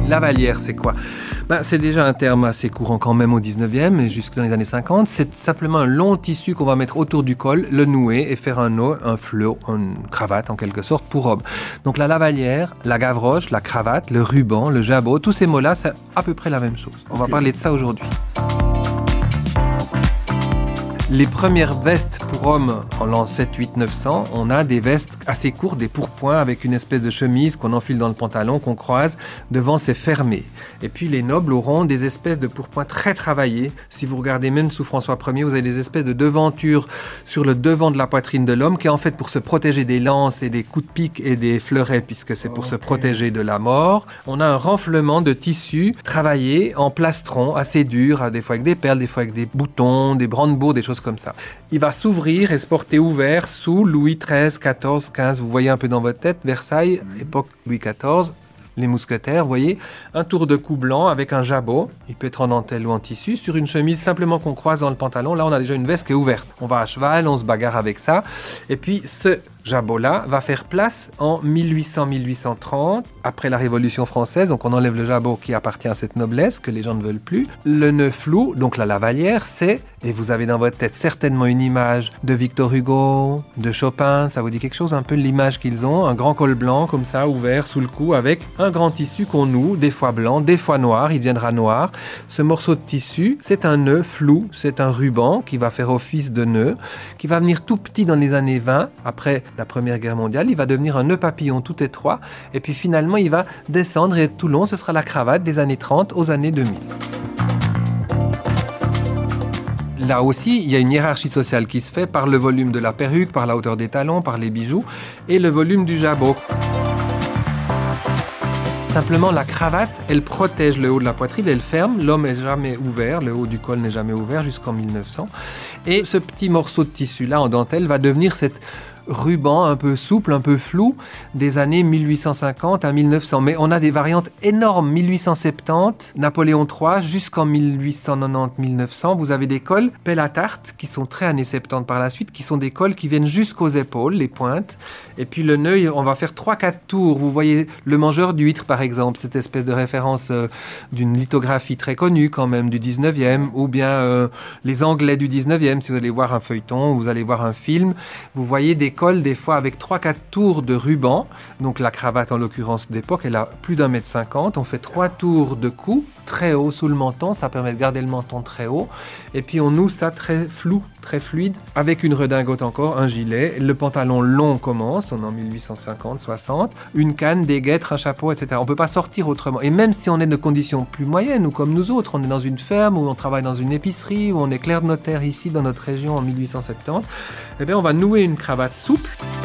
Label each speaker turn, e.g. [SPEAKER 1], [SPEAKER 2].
[SPEAKER 1] Lavalière, c'est quoi ? C'est déjà un terme assez courant quand même au 19e et jusque dans les années 50. C'est simplement un long tissu qu'on va mettre autour du col, le nouer et faire un nœud, un flot, une cravate en quelque sorte pour homme. Donc la lavalière, la gavroche, la cravate, le ruban, le jabot, tous ces mots-là, c'est à peu près la même chose. On va parler de ça aujourd'hui. Les premières vestes pour hommes en l'an 7, 8, 900, on a des vestes assez courtes, des pourpoints avec une espèce de chemise qu'on enfile dans le pantalon, qu'on croise. Devant, c'est fermé. Et puis les nobles auront des espèces de pourpoints très travaillés. Si vous regardez même sous François Ier, vous avez des espèces de devantures sur le devant de la poitrine de l'homme qui est en fait pour se protéger des lances et des coups de pique et des fleurets puisque c'est pour se protéger de la mort. On a un renflement de tissu travaillé en plastron assez dur, des fois avec des perles, des fois avec des boutons, des brandebourgs, des choses comme ça. Il va s'ouvrir et se porter ouvert sous Louis XIII, XIV, XV. Vous voyez un peu dans votre tête, Versailles, époque Louis XIV, les mousquetaires, vous voyez, un tour de cou blanc avec un jabot, il peut être en dentelle ou en tissu, sur une chemise simplement qu'on croise dans le pantalon. Là, on a déjà une veste qui est ouverte. On va à cheval, on se bagarre avec ça. Et puis, ce jabot-là va faire place en 1800-1830, après la Révolution française. Donc, on enlève le jabot qui appartient à cette noblesse que les gens ne veulent plus. Le nœud flou, donc la lavalière, c'est, et vous avez dans votre tête certainement une image de Victor Hugo, de Chopin, ça vous dit quelque chose, un peu l'image qu'ils ont, un grand col blanc comme ça, ouvert sous le cou, avec un grand tissu qu'on noue, des fois blanc, des fois noir, il deviendra noir. Ce morceau de tissu, c'est un nœud flou, c'est un ruban qui va faire office de nœud, qui va venir tout petit dans les années 20, après la Première Guerre mondiale, il va devenir un nœud papillon tout étroit, et puis finalement il va descendre et être tout long, ce sera la cravate des années 30 aux années 2000. Là aussi, il y a une hiérarchie sociale qui se fait par le volume de la perruque, par la hauteur des talons, par les bijoux, et le volume du jabot. Simplement, la cravate, elle protège le haut de la poitrine, elle ferme, l'homme n'est jamais ouvert, le haut du col n'est jamais ouvert jusqu'en 1900. Et ce petit morceau de tissu-là en dentelle va devenir cette ruban un peu souple, un peu flou, des années 1850 à 1900. Mais on a des variantes énormes, 1870, Napoléon III, jusqu'en 1890-1900. Vous avez des cols pelle à tarte, qui sont très années 70 par la suite, qui sont des cols qui viennent jusqu'aux épaules, les pointes. Et puis le nœud, on va faire 3-4 tours. Vous voyez le mangeur d'huîtres, par exemple, cette espèce de référence d'une lithographie très connue quand même, du 19e, ou bien les Anglais du 19e. Si vous allez voir un feuilleton, vous allez voir un film, vous voyez des cols des fois avec 3-4 tours de ruban. Donc la cravate en l'occurrence d'époque, elle a plus d'1,50 m. On fait 3 tours de cou, très haut sous le menton, ça permet de garder le menton très haut. Et puis on noue ça très flou, très fluide, avec une redingote encore, un gilet. Le pantalon long commence, on est en 1850-60, une canne, des guêtres, un chapeau, etc. On ne peut pas sortir autrement. Et même si on est de conditions plus moyennes, ou comme nous autres, on est dans une ferme, ou on travaille dans une épicerie, ou on est clerc de notaire ici dans notre région en 1870, eh bien on va nouer une cravate souple.